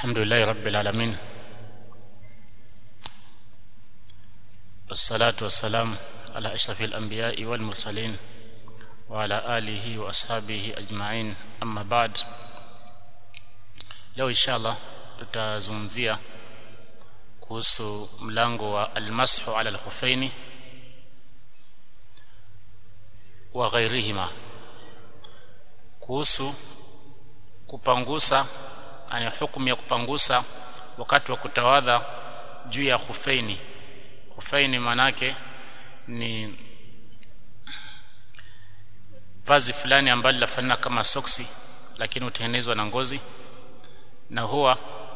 الحمد لله رب العالمين والصلاة والسلام على أشرف الأنبياء والمرسلين وعلى آله وأصحابه أجمعين أما بعد. leo inshallah tutazungumzia kuhusu mlango wa almashu ala alkhufaini wa ghairihima, kuhusu kupangusa, ani hukumu ya kupangusa wakati wa kutawadha juu ya khufaini. Khufaini manake ni vazi fulani ambalo lafanana kama soksi lakini hutengenezwa na ngozi, na huwa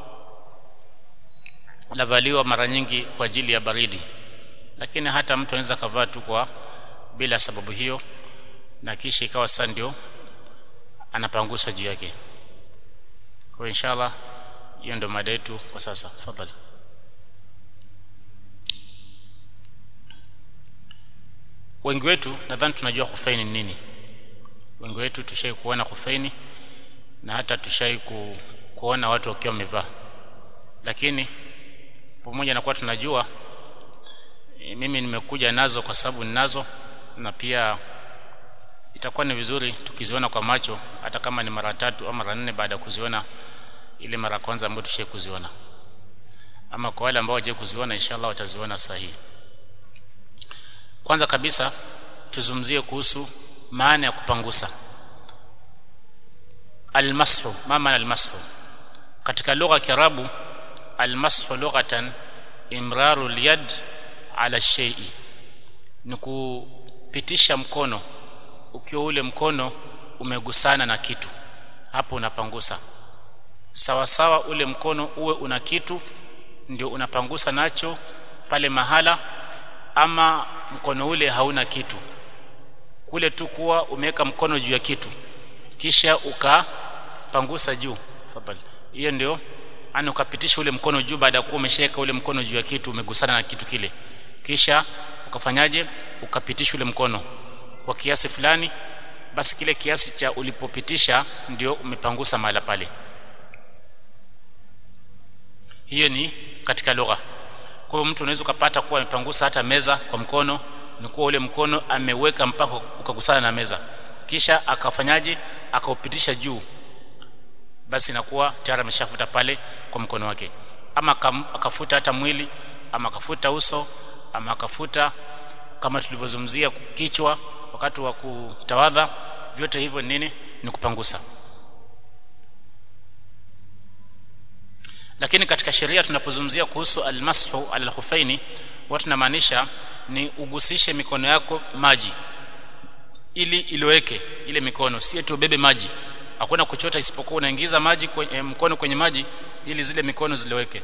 lavaliwa mara nyingi kwa ajili ya baridi, lakini hata mtu anaweza kavaa tu kwa bila sababu hiyo, na kisha ikawa sasa ndio anapangusa juu yake. Kwa inshallah hiyo ndio mada yetu kwa sasa. Tafadhali. Wengi wetu nadhani tunajua khufaini ni nini. Wengi wetu tushai kuona khufaini na hata tushai kuona watu wakiwa wamevaa, lakini pamoja na kuwa tunajua, mimi nimekuja nazo kwa sababu ninazo, na pia itakuwa ni vizuri tukiziona kwa macho, hata kama ni mara 3 au mara 4 baada ya kuziona ile mara kwanza ambayo tushai kuziona. Ama kwa wale ambao waje kuziona, inshallah wataziona sahihi. Kwanza kabisa tuzungumzie kuhusu maana ya kupangusa. Almashu, ma maana almashu? Katika lugha ya Kiarabu, almashu lughatan imraru alyad ala shay'i, ni kupitisha mkono ukiwa ule mkono umegusana na kitu, hapo unapangusa. Sawa sawa ule mkono uwe una kitu ndio unapangusa nacho pale mahala, ama mkono ule hauna kitu, kule tu kuwa umeweka mkono juu ya kitu kisha ukapangusa juu. Fadhali. Hiyo ndio ana ukapitisha ule mkono juu baada ya kuwa umesheka ule mkono juu ya kitu, umegusana na kitu kile, kisha ukafanyaje? Ukapitisha ule mkono kwa kiasi fulani, basi kile kiasi cha ulipopitisha ndio umepangusa mahala pale. Hiyo ni katika lugha. Kwa hiyo mtu unaweza kupata kuwa amepangusa hata meza kwa mkono, ni kuwa ule mkono ameweka mpaka ukagusana na meza, kisha akafanyaje? Akaupitisha juu, basi inakuwa tayari ameshafuta pale kwa mkono wake. Ama akafuta hata mwili, ama akafuta uso, ama akafuta kama tulivyozungumzia kichwa wakati wa kutawadha, vyote hivyo nini? Ni kupangusa. Lakini katika sheria tunapozungumzia kuhusu almashu ala alkhufaini, watu tunamaanisha ni ugusishe mikono yako maji ili iloweke ile mikono, si eti ubebe maji. Hakuna kuchota, isipokuwa unaingiza maji kwenye mkono kwenye maji ili zile mikono ziloweke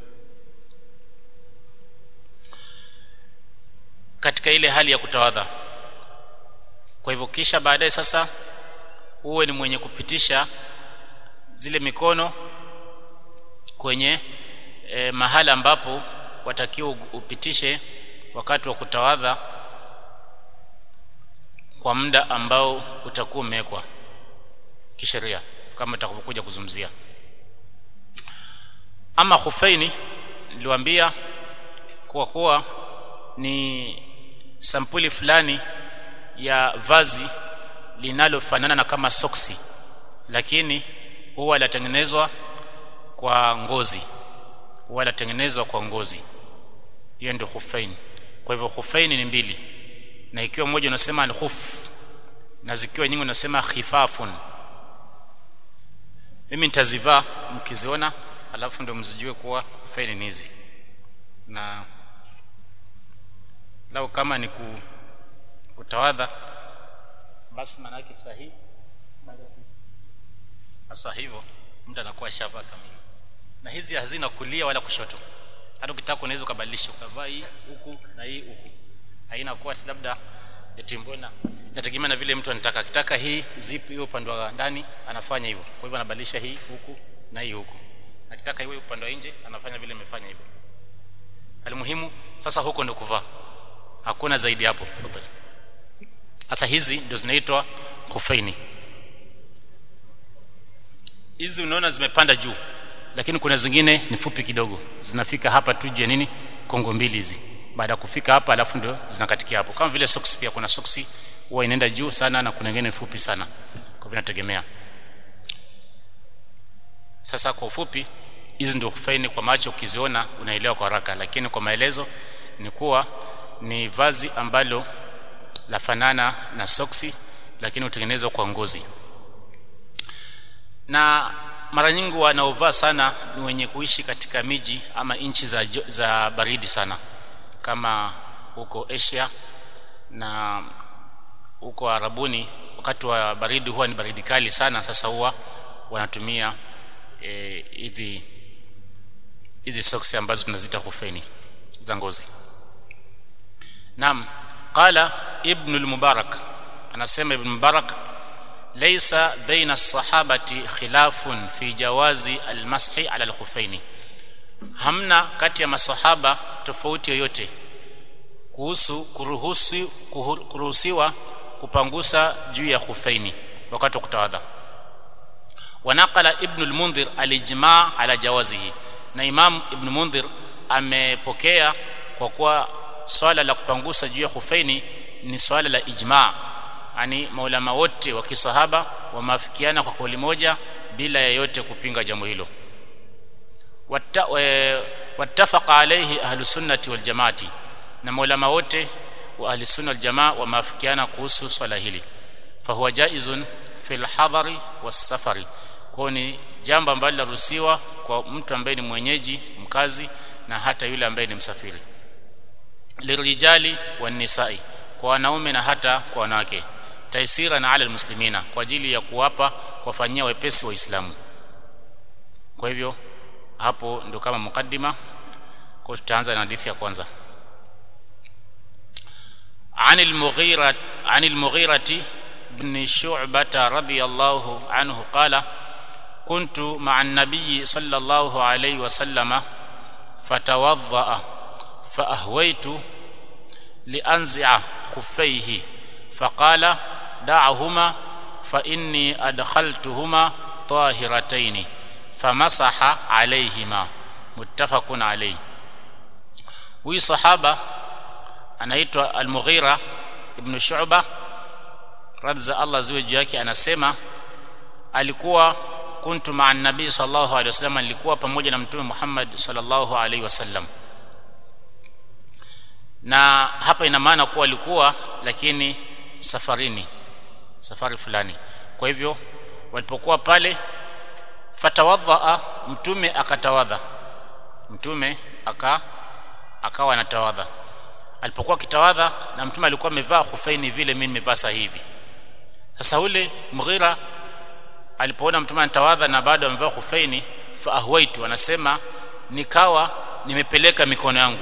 katika ile hali ya kutawadha. Kwa hivyo kisha baadaye sasa uwe ni mwenye kupitisha zile mikono kwenye mahala ambapo watakiwa upitishe wakati wa kutawadha, kwa muda ambao utakuwa umewekwa kisheria kama tutakokuja kuzungumzia. Ama khufaini niliwaambia kwa kuwa ni sampuli fulani ya vazi linalofanana na kama soksi, lakini huwa latengenezwa kwa ngozi, huwa latengenezwa kwa ngozi. Hiyo ndio khufaini. Kwa hivyo khufaini ni mbili, na ikiwa moja unasema ni khuf na zikiwa nyingi unasema khifafun. Mimi nitazivaa mkiziona, alafu ndio mzijue kuwa khufaini ni hizi. Na lao kama ni kutawadha, basi maana yake sahihi sasa hivyo mtu anakuwa shava kamili. Na hizi hazina kulia wala kushoto, hata ukitaka unaweza kubadilisha ukavaa hii huku na hii huku, haina kuwa labda eti mbona. Inategemea na vile mtu anataka. Akitaka hii zip hiyo upande wa ndani anafanya hivyo, kwa hivyo anabadilisha hii huku na hii huku. Akitaka iwe upande wa nje anafanya vile imefanya hivyo. Alimuhimu sasa huko ndio kuvaa, hakuna zaidi hapo. Sasa hizi ndio zinaitwa khufaini. Hizi unaona zimepanda juu, lakini kuna zingine ni fupi kidogo, zinafika hapa tu je nini kongo mbili hizi. Baada kufika hapa alafu ndio zinakatikia hapo. Kama vile socks, pia kuna socks huwa inaenda juu sana na kuna nyingine fupi sana, kwa vinategemea. Sasa kwa ufupi hizi ndio khufaini, kwa macho ukiziona unaelewa kwa haraka, lakini kwa maelezo ni kuwa ni vazi ambalo lafanana na soksi lakini utengenezwa kwa ngozi. Na mara nyingi wanaovaa sana ni wenye kuishi katika miji ama nchi za baridi sana, kama huko Asia na huko Arabuni. Wakati wa baridi huwa ni baridi kali sana, sasa huwa wanatumia hizi socks ambazo tunazita khufaini za ngozi. Naam, qala Ibn al-Mubarak, anasema Ibn Mubarak, laysa baina as-sahabati khilafun fi jawazi al-mashi ala al-khufaini, hamna kati ya masahaba tofauti yoyote kuhusu kuruhusiwa kupangusa juu ya khufaini wakati wa kutawadha. Wanaqala Ibn al-Mundhir al-ijma' ala jawazihi, na Imam Ibn Mundhir amepokea kwa kuwa swala la kupangusa juu ya khufaini ni swala la ijma', yani maulama wote wa kisahaba wameafikiana kwa kauli moja bila yeyote kupinga jambo hilo. Wattafaqa alayhi ahlus sunnati wal jamaati, na maulama wote wa ahli sunna wal jamaa wameafikiana kuhusu swala hili. Fahuwa jaizun fil hadari was safari, kwa ni jambo ambalo laruhusiwa kwa mtu ambaye ni mwenyeji mkazi na hata yule ambaye ni msafiri. Lirijali wan nisai, kwa wanaume na hata kwa wanawake. Taisira na ala almuslimina, kwa ajili ya kuwapa kuwafanyia wepesi waislamu. Kwa hivyo hapo ndio kama mukaddima, kwa tutaanza na hadithi ya kwanza. عن المغيرة بن شعبة رضي الله عنه قال: كنت مع النبي صلى الله عليه وسلم فتوضأ فأهويت لأنزع خفيه فقال: دعهما فإني أدخلتهما طاهرتين فمسح عليهما. متفق عليه. huyu sahaba anaitwa Al-Mughira ibn Shu'ba radza Allah ziwe juu yake, anasema alikuwa kuntu ma'an nabii sallallahu alaihi wasallam, alikuwa pamoja na mtume Muhammad sallallahu alaihi wasallam. Na hapa ina maana kuwa alikuwa lakini safari fulani. Kwa hivyo walipokuwa pale, fatawadha, mtume akatawadha, mtume akawa anatawadha. Alipokuwa kitawadha, na mtume alikuwa amevaa khufaini vile mimi nimevaa sasa hivi. Sasa ule Mughira alipoona mtume anatawadha na bado amevaa khufaini, fa ahwaitu, anasema nikawa nimepeleka mikono yangu.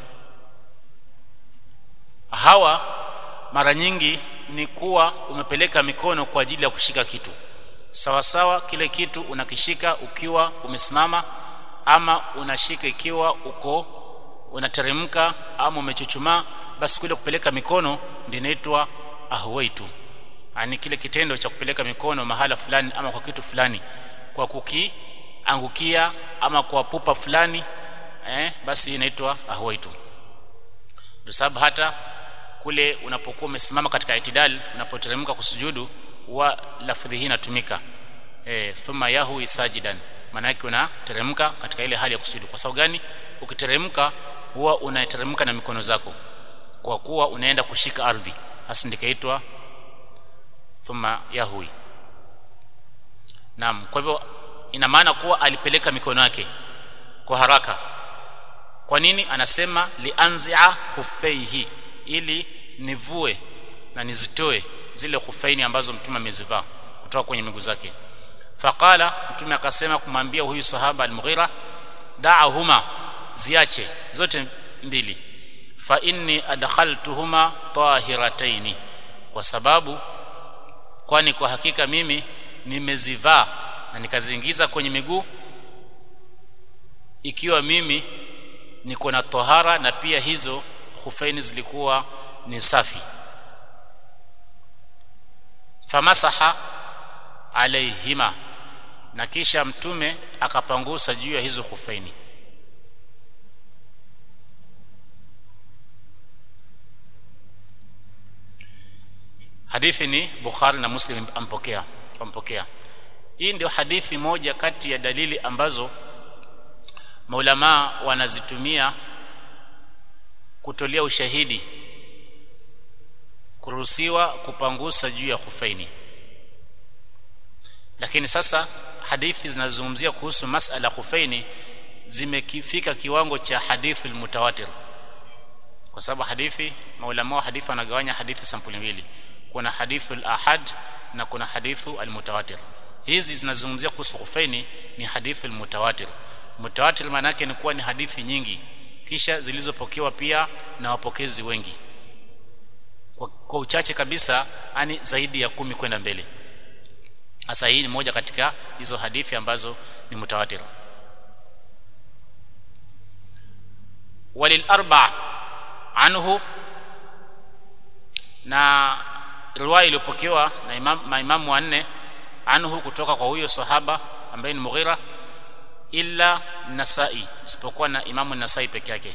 Hawa mara nyingi ni kuwa umepeleka mikono kwa ajili ya kushika kitu sawa sawa. Kile kitu unakishika ukiwa umesimama, ama unashika ikiwa uko unateremka ama umechuchumaa, basi kule kupeleka mikono ndio inaitwa ahwaitu. Yani kile kitendo cha kupeleka mikono mahala fulani ama kwa kitu fulani kwa kukiangukia ama kwa pupa fulani, basi inaitwa ahwaitu. Ndio sababu hata kule unapokuwa umesimama katika itidal, unapoteremka kusujudu, wa lafdhi hii inatumika thumma yahwi sajidan, maana yake unateremka katika ile hali ya kusujudu. Kwa sababu gani? Ukiteremka huwa unateremka na mikono zako, kwa kuwa unaenda kushika ardhi, hasa ndikaitwa thumma yahwi. Naam, kwa hivyo ina maana kuwa alipeleka mikono yake kwa haraka. Kwa nini? Anasema lianzi'a khuffaihi, ili nivue na nizitoe zile khufaini ambazo mtume amezivaa kutoka kwenye miguu zake. Faqala, mtume akasema kumwambia huyu sahaba Al-Mughira, da'ahuma, ziache zote mbili, fa inni adkhaltuhuma tahirataini, kwa sababu kwani kwa hakika mimi nimezivaa na nikaziingiza kwenye miguu ikiwa mimi niko na tahara, na pia hizo khufaini zilikuwa ni safi. Famasaha alaihima, na kisha mtume akapangusa juu ya hizo khufaini. Hadithi ni Bukhari na Muslim ampokea. Hii ndio hadithi moja kati ya dalili ambazo maulama wanazitumia kutolea ushahidi kuruhusiwa kupangusa juu ya khufaini. Lakini sasa hadithi zinazozungumzia kuhusu masala khufaini zimefika kiwango cha hadithi mutawatir, kwa sababu hadithi, maulama wa hadithi wanagawanya hadithi sampuli mbili, kuna hadithu al-ahad na kuna hadithu al-mutawatir. Hizi zinazungumzia kuhusu khufaini ni hadithu al-mutawatir. Mutawatir maana yake ni kuwa ni hadithi nyingi kisha zilizopokewa pia na wapokezi wengi, kwa uchache kabisa ani zaidi ya 10 kwenda mbele. Hasa hii ni moja katika hizo hadithi ambazo ni mutawatir. Walil arba anhu, na riwaya iliyopokewa na maimamu wanne anhu kutoka kwa huyo sahaba ambaye ni Mughira, illa Nasai, isipokuwa na Imamu Nasai peke yake.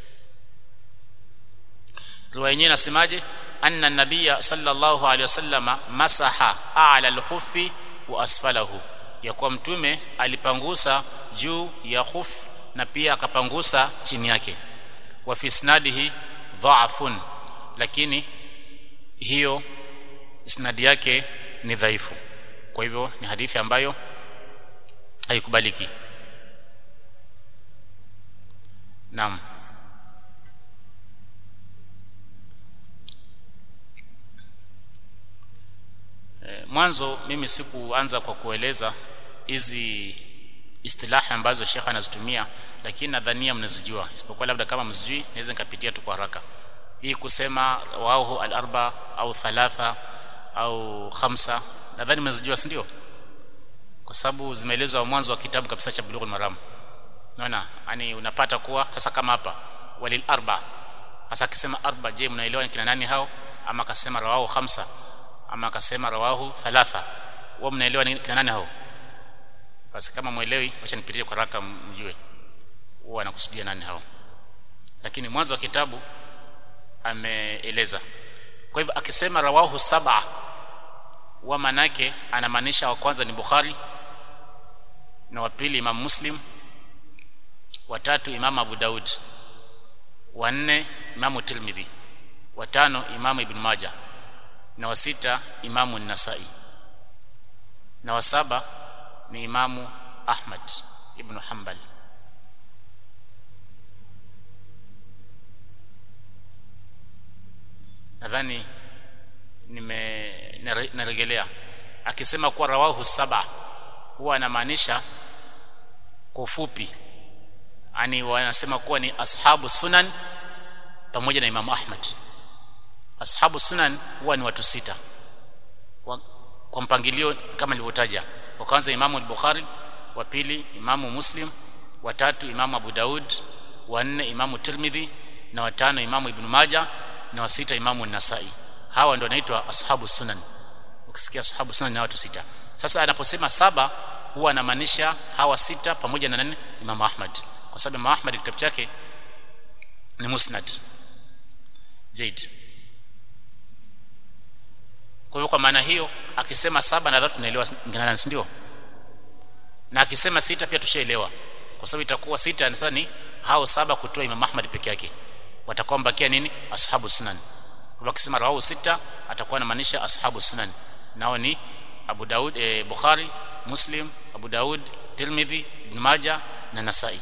Riwaya yenyewe inasemaje? Anna nabiyya sallallahu alaihi wasallam masaha a'la al-khuffi wa asfalahu, ya kwa mtume alipangusa juu ya khuf na pia akapangusa chini yake. Wa fi isnadihi dha'fun, lakini hiyo isnadi yake ni dhaifu, kwa hivyo ni hadithi ambayo haikubaliki. Naam. Mwanzo mimi sikuanza kwa kueleza hizi istilahi ambazo Sheikh anazitumia, lakini nadhania mnazijua, isipokuwa labda kama msijui naweza nikapitia tu kwa haraka. Hii kusema wahu al-arba au thalatha au khamsa, nadhani mnazijua, si ndio? Kwa sababu zimeelezwa mwanzo wa kitabu kabisa cha Bulughul Maram. Unaona, yani unapata kuwa hasa kama hapa walil arba, hasa akisema arba, je, mnaelewa ni kina nani hao? Ama akasema rawahu khamsa, ama akasema rawahu thalatha, wao mnaelewa ni kina nani hao? Basi kama muelewi, acha nipitie kwa haraka mjue wao anakusudia nani hao. Lakini mwanzo wa kitabu ameeleza. Kwa hivyo akisema rawahu saba, wa manake anamaanisha wa kwanza ni Bukhari, na wa pili Imam Muslim, wa tatu Imam Abu Daud, wa nne Imam Tirmidhi, wa tano Imam Ibn Majah, na wa sita Imam An-Nasa'i, na wa saba ni Imam Ahmad ibn Hanbal. Nadhani narejelea, akisema kwa rawahu saba huwa anamaanisha kwa ufupi, yani wanasema kuwa ni ashabu sunan pamoja na Imam Ahmad. Ashabu sunan huwa ni watu sita kwa mpangilio kama nilivyotaja. Wa kwanza Imam al-Bukhari, wa pili Imam Muslim, wa tatu Imam Abu Daud, wa nne Imam Tirmidhi, na wa tano Imam Ibn Majah, na wa sita Imam An-Nasa'i. Hawa ndio wanaitwa ashabu sunan. Ukisikia ashabu sunan ni watu sita. Sasa anaposema saba huwa anamaanisha hawa sita pamoja na nani? Imam Ahmad, kwa sababu Imam Ahmad kitabu chake ni Musnad. Jaid. Kwa hiyo kwa maana hiyo akisema saba na dhatu tunaelewa ngana, ndio? Na akisema sita pia tushaelewa, kwa sababu itakuwa sita sasa ni hao saba kutoa Imam Ahmad peke yake, watakuwa mbakia nini? Ashabu sunan. Kwa akisema rawahu sita atakuwa anamaanisha ashabu sunan, nao ni Abu Daud, Bukhari, Muslim, Abu Daud, Tirmidhi, Ibn Majah na Nasa'i.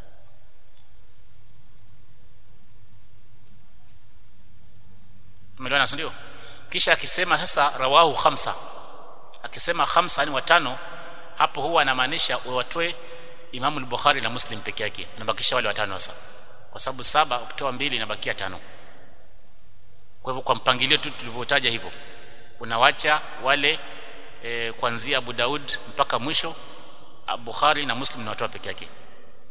Tumeelewana, ndio? Kisha akisema sasa rawahu khamsa, akisema khamsa ni watano, hapo huwa anamaanisha watoe Imam al-Bukhari na Muslim peke yake, anabakisha wale watano sasa, kwa sababu saba ukitoa mbili inabakia tano. Kwa hivyo kwa mpangilio tu tulivyotaja hivyo, unawacha wale kuanzia Abu Daud mpaka mwisho, Bukhari na Muslim na watoa peke yake.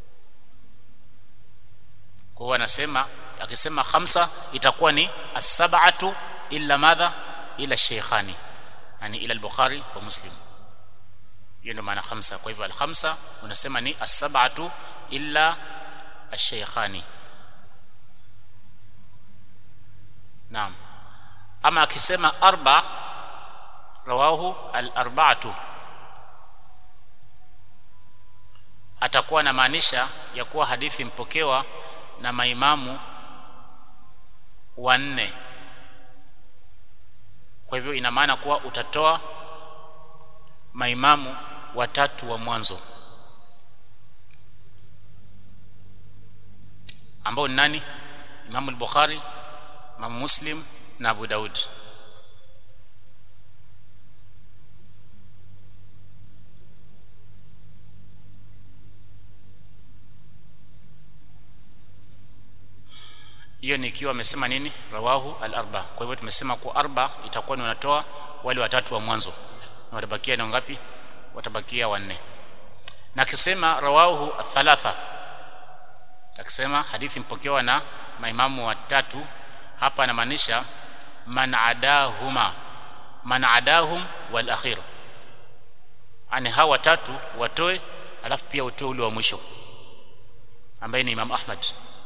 Kwa hiyo anasema akisema khamsa itakuwa ni as-sab'atu illa madha, ila shaykhani, yani ila al-Bukhari wa Muslim. hiyo ndio maana khamsa. Kwa hivyo al-khamsa unasema ni as-sab'atu illa ash-shaykhani. Naam. Ama akisema arba rawahu al-arba'atu, atakuwa na maanisha ya kuwa hadithi mpokewa na maimamu wanne. Kwa hivyo ina maana kuwa utatoa maimamu watatu wa mwanzo ambao ni nani? Imam al-Bukhari, Imam Muslim na Abu Daud. Hiyo ni ikiwa amesema nini? Rawahu al-arba. Kwa hivyo tumesema kwa arba itakuwa ni wanatoa wale watatu wa mwanzo, na watabakia ni ngapi? Watabakia wanne. Na akisema rawahu al-thalatha, akisema hadithi mpokewa na maimamu watatu, hapa anamaanisha man adahum wal akhir, ani hawa watatu watoe, alafu pia utoe ule wa mwisho ambaye ni Imam Ahmad.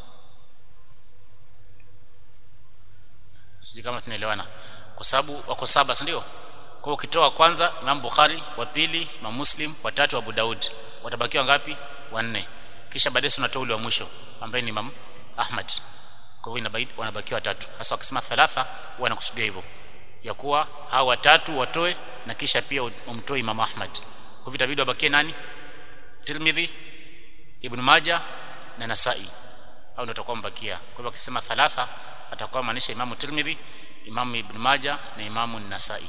Sisi kama tunaelewana, kwa sababu wako saba, si ndio? Kwa ukitoa kwanza Imam Bukhari, wa pili Imam Muslim, wa tatu Abu Daud, watabakiwa ngapi? Wanne. Kisha baadaye unatoa ule wa mwisho ambaye ni Imam Ahmad. Kwa hivyo wanabakiwa watatu. Hasa wakisema thalatha wanakusudia hivyo ya kuwa hao watatu watoe na kisha pia umtoe Imam Ahmad. Kwa hivyo itabidi wabakie nani? Tirmidhi, Ibn Majah na Nasa'i, au ndio atakuwa mbakia. Kwa hivyo akisema thalatha atakuwa maanisha Imam Tirmidhi, Imam Ibn Majah na Imam Nasa'i.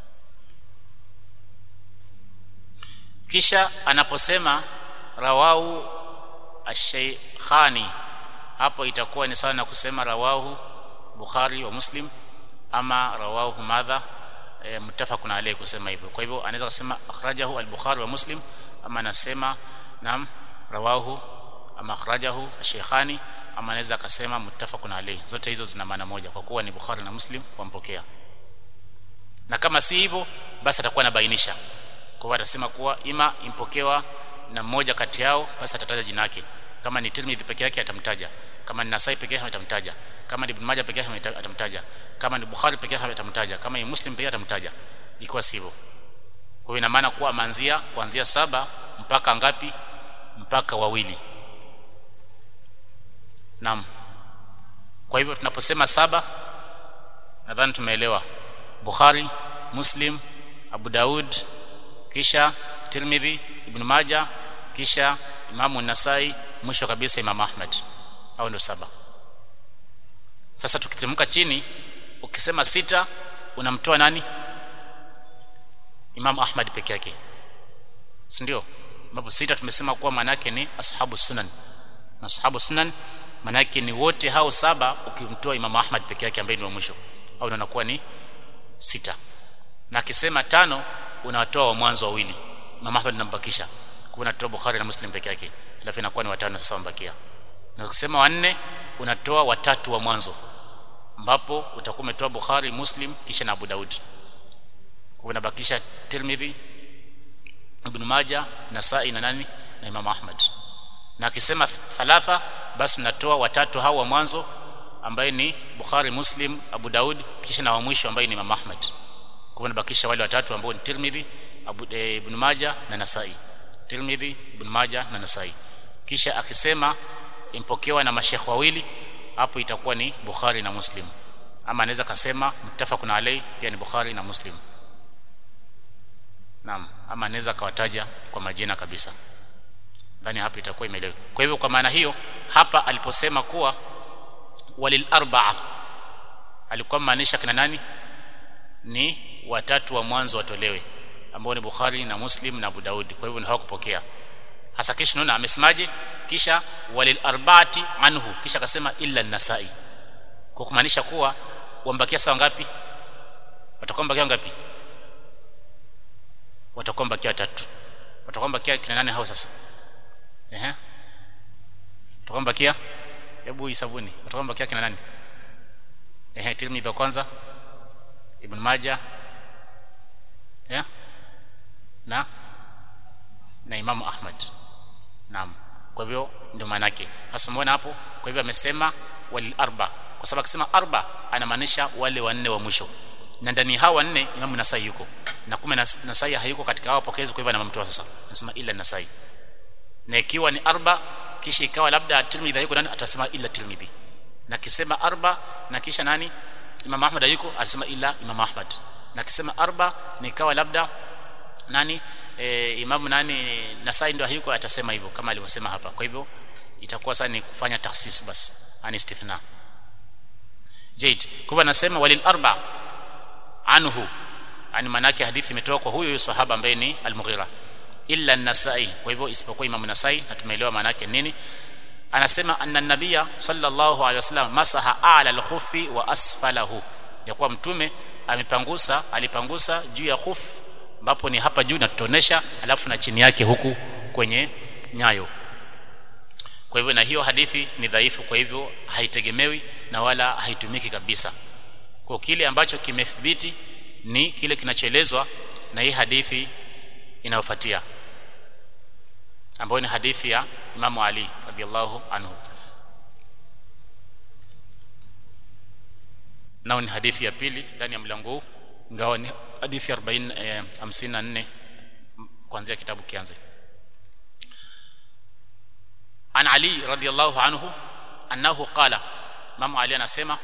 Kisha anaposema rawahu ash-shaykhani, hapo itakuwa ni sawa na kusema rawahu Bukhari wa Muslim, ama rawahu madha muttafaqun alayhi, kusema hivyo. Kwa hivyo anaweza kusema akhrajahu al-Bukhari wa Muslim, ama anasema naam rawahu ama akhrajahu ash-shaykhani, ama anaweza akasema muttafaqun alayhi. Zote hizo zina maana moja kwa kuwa ni Bukhari na Muslim wampokea. Na kama si hivyo basi atakuwa anabainisha. Kwa hivyo atasema kuwa ima impokewa na mmoja kati yao, basi atataja jina lake. Kama ni Tirmidhi peke yake atamtaja, kama ni Nasa'i peke yake atamtaja, kama ni Ibn Majah peke yake atamtaja, kama ni Bukhari peke yake atamtaja, kama ni Muslim peke yake atamtaja. Iko sivyo. Kwa hiyo ina maana kuwa kuanzia saba mpaka ngapi? Mpaka wawili. Naam. Kwa hivyo tunaposema saba, nadhani tumeelewa. Bukhari, Muslim, Abu Daud, kisha Tirmidhi, Ibn Majah, kisha Imam An-Nasa'i, mwisho kabisa Imam Ahmad. Hao ndio saba. Sasa tukiteremka chini, ukisema sita unamtoa nani? Imam Ahmad peke yake, si ndio? Sababu sita tumesema kuwa maana yake ni ashabu sunan, na ashabu sunan maana yake ni wote hao saba, ukimtoa Imam Ahmad peke yake ambaye ni wa mwisho, au unakuwa ni sita. Na akisema tano unatoa wa mwanzo wawili, Imam Ahmad unambakisha, kwa unatoa Bukhari na Muslim peke yake, alafu inakuwa ni watano sasa wambakia. Na ukisema wanne unatoa watatu wa mwanzo, ambapo utakuwa umetoa Bukhari, Muslim kisha na Abu Daud, kwa unabakisha Tirmidhi, Ibn Majah, Nasa'i na nani? Na Imam Ahmad. Na akisema thalatha basi unatoa watatu hao wa mwanzo ambaye ni Bukhari, Muslim, Abu Daud, kisha na wa mwisho ambaye ni Imam Ahmad. Kwa unabakisha wale watatu ambao ni Tirmidhi, Ibn Majah na Nasa'i. Tirmidhi, Ibn Majah na Nasa'i. Kisha akisema impokewa na mashaikh wawili, hapo itakuwa ni Bukhari na Muslim, ama anaweza kasema muttafaqun alayhi, pia ni Bukhari na Muslim. Naam, ama anaweza kawataja kwa majina kabisa. Ndani hapa itakuwa imeeleweka. Kwa hivyo kwa maana hiyo hapa aliposema kuwa walil arba'a, alikuwa maanisha kina nani? Ni watatu wa mwanzo watolewe, ambao ni Bukhari na Muslim na Abu Daud. Kwa hivyo ni hawakupokea. Hasa kisha naona amesemaje? Kisha walil arba'ati anhu, kisha akasema illa an-Nasa'i, kwa kumaanisha kuwa wambakia sawa ngapi? Watakuwa mbakia ngapi? Watakuwa mbakia watatu. Watakuwa mbakia kina nani hao sasa? Watakuwa mbakia, hebu hisabuni. Watakuwa mbakia kina nani? Tirmidhi wa kwanza, Ibn Majah, na Imam Ahmad. Naam, kwa hivyo ndio maana yake. Sasa muone hapo, kwa hivyo amesema walil arba, kwa sababu akisema arba anamaanisha wale wanne wa mwisho, na ndani hao wanne Imam Nasai yuko, na kumbe Nasai hayuko katika hao pokezi, kwa hivyo anamtoa. Sasa anasema ila Nasai, na ikiwa ni arba kisha ikawa labda Tirmidhi yuko nani, atasema ila Tirmidhi, na kisema arba na kisha nani Imam Ahmad yuko, atasema ila Imam Ahmad, na kisema arba nikawa labda nani Imam nani Nasai ndio hayuko, atasema hivyo kama alivyosema hapa. Kwa hivyo itakuwa sasa ni kufanya takhsis basi, ani istithna. Jaid, kwa hivyo anasema walil arba anhu, ani manake hadithi imetoka kwa huyo sahaba ambaye ni Al-Mughira, illa an-Nasai, kwa hivyo isipokuwa Imam Nasai, na tumeelewa maana yake nini. Anasema anna nabiyya sallallahu alaihi wasallam masaha ala al-khuffi wa asfalahu, ya kuwa mtume alipangusa juu ya khuf, ambapo ni hapa juu na tutonesha, alafu na chini yake huku kwenye nyayo. Kwa hivyo na hiyo hadithi ni dhaifu, kwa hivyo haitegemewi na wala haitumiki kabisa. Kwa kile ambacho kimethibiti ni kile kinachoelezwa na hii hadithi inayofuatia, ambayo ni hadithi ya Imam Ali radhiallahu anhu, na ni hadithi ya pili ndani ya mlango huu, ingawa ni hadithi 54 kuanzia kitabu kianze. An Ali radhiallahu anhu annahu qala, Imam Ali anasema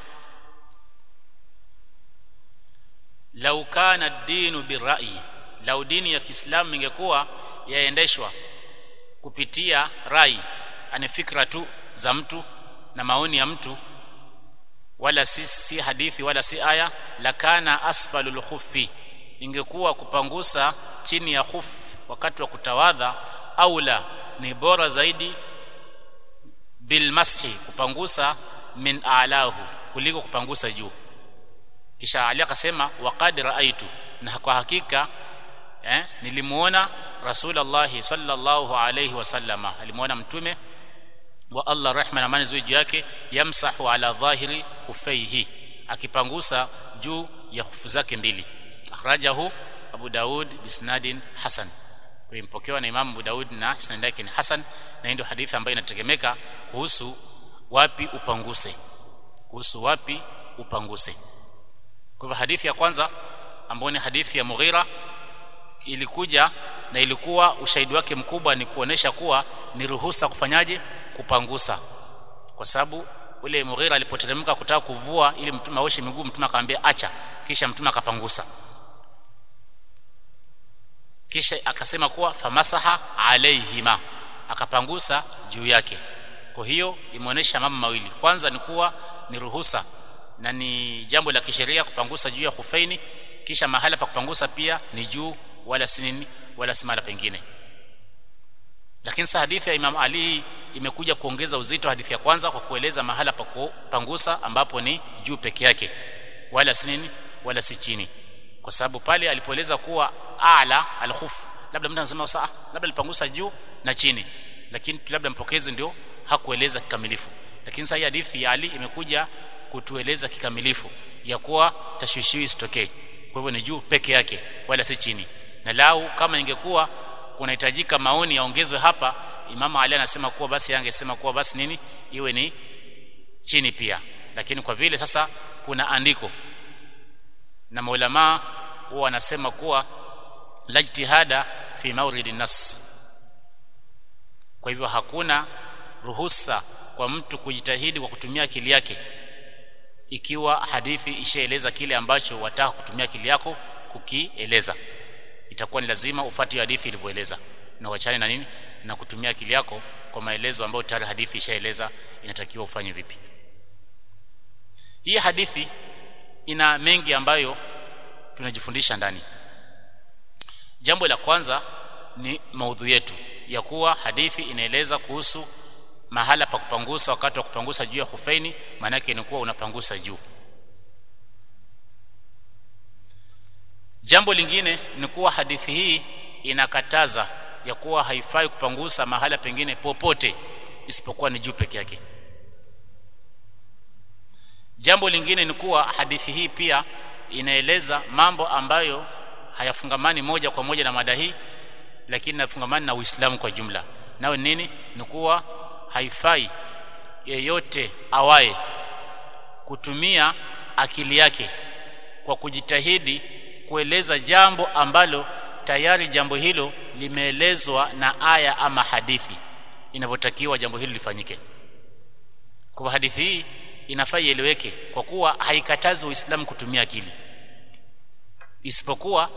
law kana ad-dinu birra'i, lau dini ya Kiislamu ingekuwa yaendeshwa kupitia rai, ani fikra tu za mtu na maoni ya mtu, wala si hadithi wala si aya, lakana asfalul khuffi, ingekuwa kupangusa chini ya khuf wakati wa kutawadha, aula ni bora zaidi, bil mashi, kupangusa, min a'lahu, kuliko kupangusa juu. Kisha Ali akasema waqad raaitu, na kwa hakika nilimuona Rasulullah sallallahu alayhi wasallama, alimuona mtume wa Allah rehma na amani ziwe juu yake, yamsahu ala dhahiri khufaihi, akipangusa juu ya khufu zake mbili. Akhrajahu Abu Daud bisnadin hasan, kuimpokewa na Imam Abu Daud na isnad yake ni hasan, na ndio hadithi ambayo inategemeka kuhusu wapi upanguse. Kwa hivyo hadithi ya kwanza ambayo ni hadithi ya Mughira ilikuja na ilikuwa ushahidi wake mkubwa ni kuonesha kuwa ni ruhusa kufanyaje, kupangusa, kwa sababu ule Mughira alipoteremka kutaka kuvua ili mtume aoshe miguu, mtume akamwambia acha, kisha mtume akapangusa, kisha akasema kuwa famasaha alaihima, akapangusa juu yake. Kwa hiyo imeonesha mambo mawili, kwanza ni kuwa ni ruhusa na ni jambo la kisheria kupangusa juu ya khufaini, kisha mahala pa kupangusa pia ni juu, wala si nini, wala si mahala pengine. Lakini sa hadithi ya Imam Ali imekuja kuongeza uzito hadithi ya kwanza kwa kueleza mahala pa kupangusa ambapo ni juu peke yake, wala si nini, wala si chini, kwa sababu pale alipoeleza kuwa a'la al-khuf, labda mtu anasema sawa, labda alipangusa juu na chini, lakini labda mpokezi ndio hakueleza kikamilifu. Lakini sasa hadithi ya Ali imekuja kutueleza kikamilifu ya kuwa tashwishiwi isitokee, kwa hivyo ni juu peke yake wala si chini. Na lau kama ingekuwa kunahitajika maoni yaongezwe hapa, Imam Ali anasema kuwa basi angesema kuwa basi nini, iwe ni chini pia. Lakini kwa vile sasa kuna andiko na maulama huwa wanasema kuwa la ijtihada fi mawridin nas, kwa hivyo hakuna ruhusa kwa mtu kujitahidi kwa kutumia akili yake, ikiwa hadithi ishaeleza kile ambacho wataka kutumia akili yako kukieleza, itakuwa ni lazima ufuate hadithi ilivyoeleza na uachane na nini, na kutumia akili yako kwa maelezo ambayo tayari hadithi ishaeleza inatakiwa ufanye vipi. Hii hadithi ina mengi ambayo tunajifundisha ndani. Jambo la kwanza ni maudhui yetu ya kuwa hadithi inaeleza kuhusu mahala pa kupangusa wakati wa kupangusa juu ya khufaini, maana yake ni kuwa unapangusa juu. Jambo lingine ni kuwa hadithi hii inakataza ya kuwa haifai kupangusa mahala pengine popote isipokuwa ni juu peke yake. Jambo lingine ni kuwa hadithi hii pia inaeleza mambo ambayo hayafungamani moja kwa moja na mada hii, lakini nafungamana na Uislamu kwa jumla. Nao nini? Ni kuwa haifai yeyote awaye kutumia akili yake kwa kujitahidi kueleza jambo ambalo tayari jambo hilo limeelezwa na aya ama hadithi inavyotakiwa jambo hilo lifanyike. Kwa hadithi hii inafaa ieleweke, kwa kuwa haikatazi Uislamu kutumia akili, isipokuwa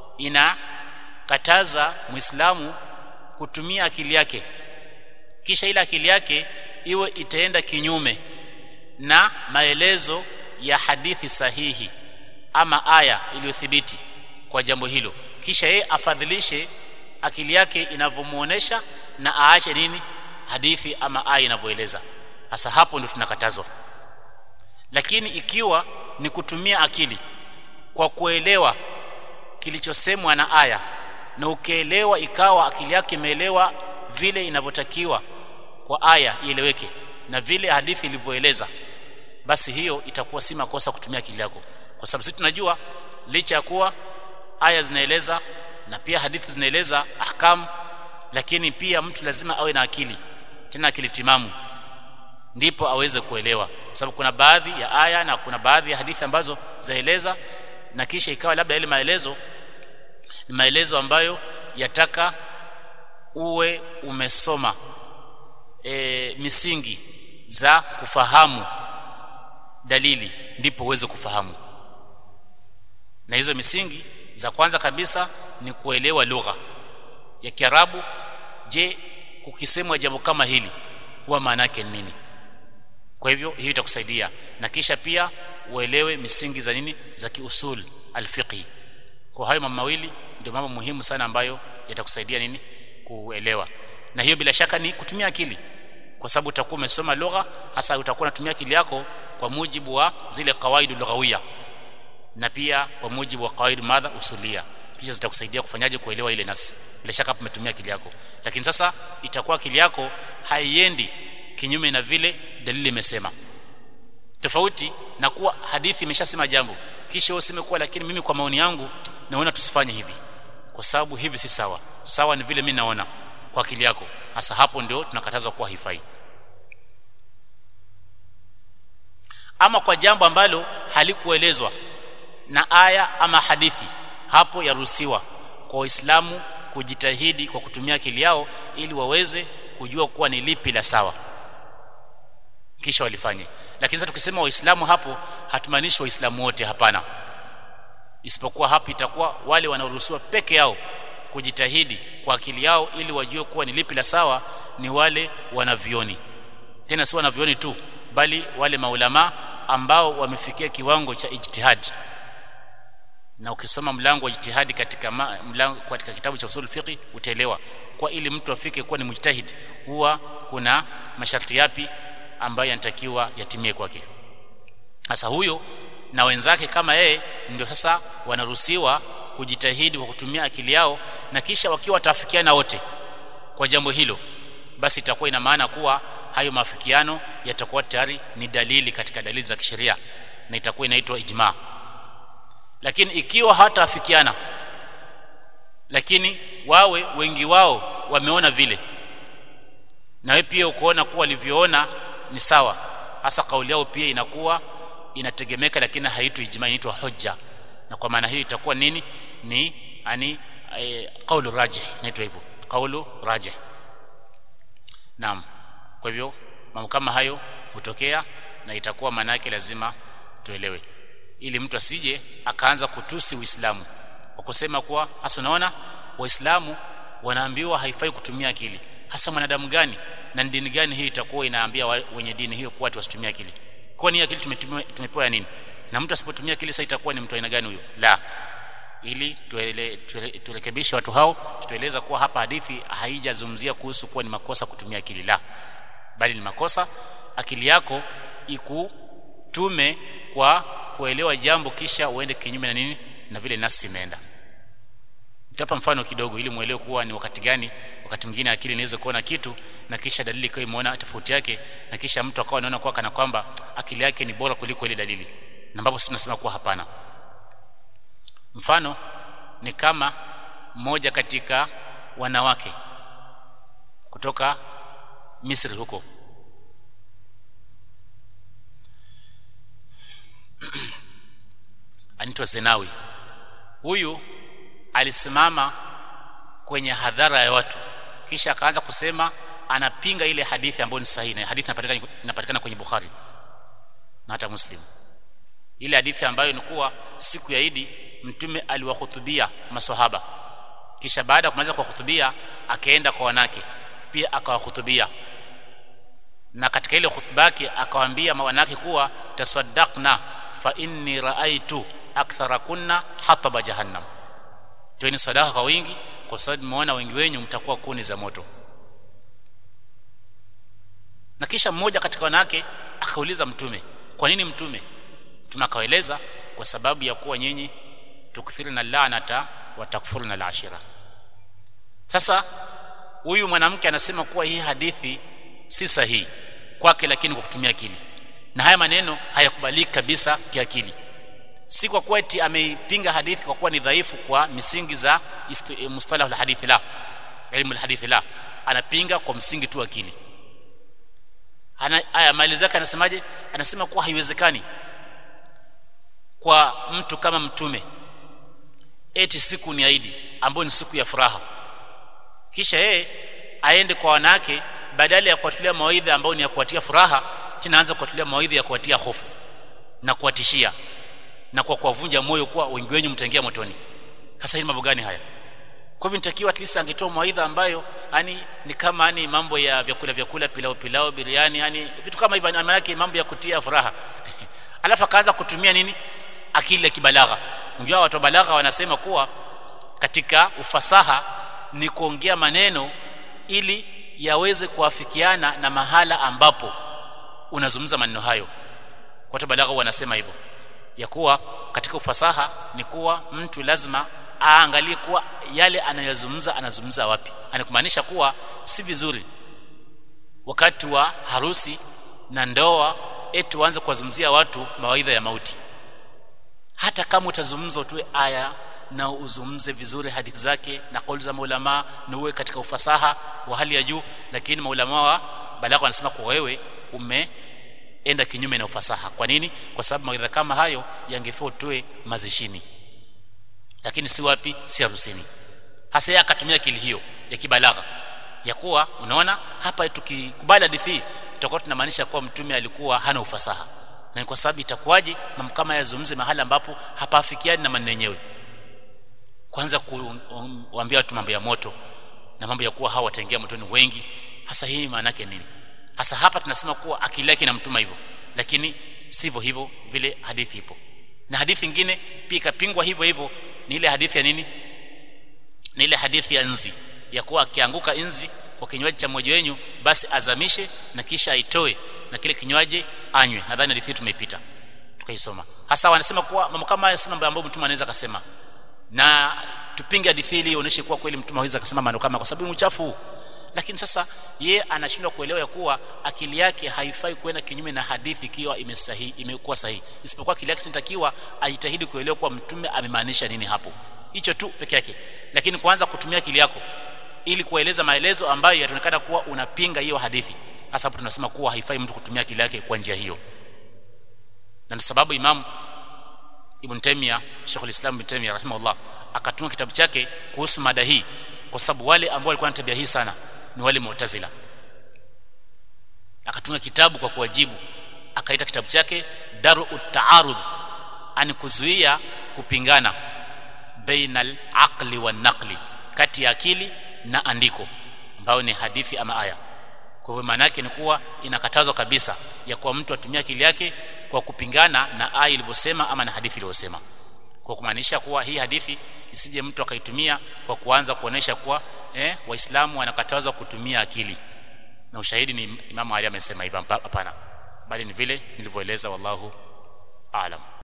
inakataza Muislamu kutumia akili yake, kisha ile akili yake iwe itaenda kinyume na maelezo ya hadithi sahihi ama aya iliyothibiti kwa jambo hilo, kisha yeye afadhilishe akili yake inavyomuonesha na aache nini hadithi ama aya inavyoeleza. Sasa hapo ndio tunakatazwa. Lakini ikiwa ni kutumia akili kwa kuelewa kilichosemwa na aya, na ukielewa ikawa akili yake imeelewa vile inavyotakiwa kwa aya ieleweke na vile hadithi ilivyoeleza, basi hiyo itakuwa si makosa kutumia akili yako. Kwa sababu sisi tunajua licha ya kuwa aya zinaeleza na pia hadithi zinaeleza ahkam, lakini pia mtu lazima awe na akili, tena akili timamu, ndipo aweze kuelewa. Kwa sababu kuna baadhi ya aya na kuna baadhi ya hadithi ambazo zaeleza na kisha ikawa labda ile maelezo ni maelezo ambayo yataka uwe umesoma misingi za kufahamu dalili, ndipo uweze kufahamu. Na hizo misingi za kwanza kabisa ni kuelewa lugha ya Kiarabu. Je, kukisemwa jambo kama hili huwa maana yake nini? Kwa hivyo hiyo itakusaidia, na kisha pia uelewe misingi za nini za kiusul alfiqhi. Kwa hayo mambo mawili ndio mambo muhimu sana ambayo yatakusaidia nini kuelewa, na hiyo bila shaka ni kutumia akili, kwa sababu utakuwa umesoma lugha, hasa utakuwa unatumia akili yako kwa mujibu wa zile kawaida lughawia na pia kwa mujibu wa kawaida madha usulia, kisha zitakusaidia kufanyaje kuelewa ile nasi. Bila shaka umetumia akili yako, lakini sasa itakuwa akili yako haiendi kinyume na vile dalili imesema, tofauti na kuwa hadithi imeshasema jambo kisha useme kuwa lakini mimi kwa maoni yangu naona tusifanye hivi kwa sababu hivi si sawa. Sawa ni vile mimi naona kwa akili yako. Hasa hapo ndio tunakatazwa kuwa haifai. Ama kwa jambo ambalo halikuelezwa na aya ama hadithi, hapo yaruhusiwa kwa Waislamu kujitahidi kwa kutumia akili yao ili waweze kujua kuwa ni lipi la sawa, kisha walifanye. Lakini sasa tukisema Waislamu hapo hatumaanishi Waislamu wote, hapana, isipokuwa hapo itakuwa wale wanaoruhusiwa peke yao kujitahidi kwa akili yao ili wajue kuwa ni lipi la sawa ni wale wanavioni. Tena si wanavioni tu, bali wale maulama ambao wamefikia kiwango cha ijtihad. Na ukisoma mlango wa ijtihadi katika mlango katika kitabu cha usul fiqh utaelewa kwa ili mtu afike kuwa ni mujtahid huwa kuna masharti yapi ambayo yanatakiwa yatimie kwake. Sasa huyo na wenzake kama yeye ndio sasa wanaruhusiwa kujitahidi kwa kutumia akili yao, na kisha wakiwa watafikiana wote kwa jambo hilo, basi itakuwa ina maana kuwa hayo maafikiano yatakuwa tayari ni dalili katika dalili za kisheria na itakuwa inaitwa ijma. Lakini ikiwa hawataafikiana lakini wawe wengi wao wameona vile na wewe pia ukoona kuwa walivyoona ni sawa, hasa kauli yao pia inakuwa inategemeka, lakini haitwi ijma, inaitwa hujja. Na kwa maana hiyo itakuwa nini? Ni kaulu rajih, inaitwa hivyo kaulu rajih. Naam. Kwa hivyo mambo kama hayo hutokea na itakuwa maana yake lazima tuelewe, ili mtu asije akaanza kutusi Uislamu kwa kusema kuwa hasa unaona Waislamu wanaambiwa haifai kutumia akili. Hasa mwanadamu gani na dini gani hii itakuwa inaambia wenye dini hiyo kuwa wasitumie akili? Kwa nini akili tumepewa nini? Na mtu asipotumia akili sasa itakuwa ni mtu aina gani huyo? La, ili turekebishe watu hao, tueleza kuwa hapa hadithi haijazungumzia kuhusu kuwa ni makosa kutumia akili, la, bali ni makosa akili yako ikutume kwa kuelewa jambo kisha uende kinyume na nini na vile nasi imeenda. Nitapa mfano kidogo ili muelewe kuwa ni wakati gani wakati mwingine akili inaweza kuona kitu na kisha dalili ikawa imeona tofauti yake, na kisha mtu akawa anaona kwa kana kwamba akili yake ni bora kuliko ile dalili, na ambapo sisi tunasema kuwa hapana. Mfano ni kama mmoja katika wanawake kutoka Misri huko. Anaitwa Zenawi. Huyu alisimama kwenye hadhara ya watu kisha akaanza kusema anapinga ile hadithi ambayo ni sahihi, na hadithi inapatikana kwenye Bukhari na hata Muslim. Ile hadithi ambayo ni kuwa siku ya Eid mtume aliwahutubia maswahaba, kisha baada ya kumaliza kuwahutubia akaenda kwa wanawake pia akawahutubia, na katika ile hutuba yake akawaambia wanawake kuwa tasaddaqna fa inni raaitu akthara kunna hataba jahannam, toeni sadaka kwa wingi kwa sababu nimeona wengi wenu mtakuwa kuni za moto. Na kisha mmoja katika wanawake akauliza mtume, kwa nini mtume? Mtume akaeleza, kwa sababu ya kuwa nyinyi tukthiruna la'nata wa takfuruna al-ashira. Sasa huyu mwanamke anasema kuwa hii hadithi si sahihi kwake, lakini kwa kutumia akili, na haya maneno hayakubaliki kabisa kiakili. Si kwa kuwa eti ameipinga hadithi kwa kuwa ni dhaifu kwa misingi za mustalah al-hadithi, la ilmu al-hadithi, la, anapinga kwa msingi tu akili. Haya maelezo yake anasemaje? Anasema kuwa haiwezekani kwa mtu kama mtume eti siku ni Eid ambayo ni siku ya furaha, kisha yeye aende kwa wanawake badala ya kuwatulia mawaidha ambayo ni ya kuwatia furaha, tena anza kuwatulia mawaidha ya kuwatia hofu na kuwatishia na kwa kuwavunja moyo kuwa wengi wenu mtaingia motoni. Sasa hii mambo gani haya? Kwa hivyo nitakiwa at least angetoa mawaidha ambayo ni kama mambo ya vyakula pilau biriani, vitu kama hivyo, maana yake mambo ya kutia furaha. Alafu akaanza kutumia nini? Akili ya kibalagha. Unajua watu wa balagha wanasema kuwa katika ufasaha ni kuongea maneno ili yaweze kuafikiana na mahala ambapo unazungumza maneno hayo. Watu wa balagha wanasema hivyo, ya kuwa katika ufasaha ni kuwa mtu lazima aangalie kuwa yale anazungumza wapi. Anakumaanisha kuwa si vizuri wakati wa harusi na ndoa eti uanze kuwazungumzia watu mawaidha ya mauti. Hata kama utazungumza utoe aya na uzungumze vizuri hadithi zake na kauli za maulama na uwe katika ufasaha wa hali ya juu, lakini maulama wa balagha wanasema kwa wewe umeenda kinyume na ufasaha. Kwa nini? Kwa sababu mawaidha kama hayo yangefaa utoe mazishini, lakini si wapi? Si harusini. Hasa yeye akatumia akili hiyo ya kibalagha ya kuwa unaona hapa tukikubali hadithi tutakuwa tunamaanisha kuwa mtume alikuwa hana ufasaha, na kwa sababu itakuwaje mambo kama yazungumze mahali ambapo hapafikiani na maneno yenyewe. Kwanza kuambia watu mambo ya moto na mambo ya kuwa hawa wataingia motoni wengi. Hasa hii maana yake nini? Hasa hapa tunasema kuwa akili yake inamtuma hivyo, lakini sivyo hivyo vile hadithi ipo. Na hadithi nyingine pia ikapingwa hivyo hivyo, ni ile hadithi ya nini? Ni ile hadithi ya nzi, ya kuwa akianguka nzi kwa kinywaji cha mmoja wenu basi azamishe na kisha aitoe na kile kinywaji anywe. Nadhani hadithi tumeipita tukaisoma. Hasa wanasema kuwa mambo kama haya si mambo ambayo mtume anaweza kusema, na tupinge hadithi ili ionyeshe kuwa kweli mtume hawezi kusema maneno kama, kwa sababu ni uchafu. Lakini sasa yeye anashindwa kuelewa ya kuwa akili yake haifai kwenda kinyume na hadithi ikiwa imekuwa sahihi, isipokuwa akili yake inatakiwa ajitahidi kuelewa kuwa mtume amemaanisha nini hapo. Hicho tu peke yake. Lakini kuanza kutumia akili yako ili kueleza maelezo ambayo yataonekana kuwa unapinga hiyo hadithi, hasa hapo tunasema kuwa haifai mtu kutumia akili yake kwa njia hiyo. Na ndio sababu Imam Ibn Taymiyyah, Sheikh al-Islam Ibn Taymiyyah rahimahullah, akatunga kitabu chake kuhusu mada hii, kwa sababu wale ambao walikuwa na tabia hii sana ni wale Mu'tazila. Akatunga kitabu kwa kuwajibu, akaita kitabu chake Dar'u Ta'arud, ani kuzuia kupingana bainal aqli wan naqli, kati ya akili na andiko ambao ni hadithi ama aya. Kwa hivyo maana yake ni kuwa inakatazwa kabisa ya kuwa mtu atumia akili yake kwa kupingana na aya ilivyosema ama na hadithi iliyosema, kwa kumaanisha kuwa hii hadithi isije mtu akaitumia kwa kuanza kuonesha kuwa waislamu wanakatazwa kutumia akili na ushahidi ni Imam Ali amesema hivyo. Hapana, bali ni vile nilivyoeleza. Wallahu aalam.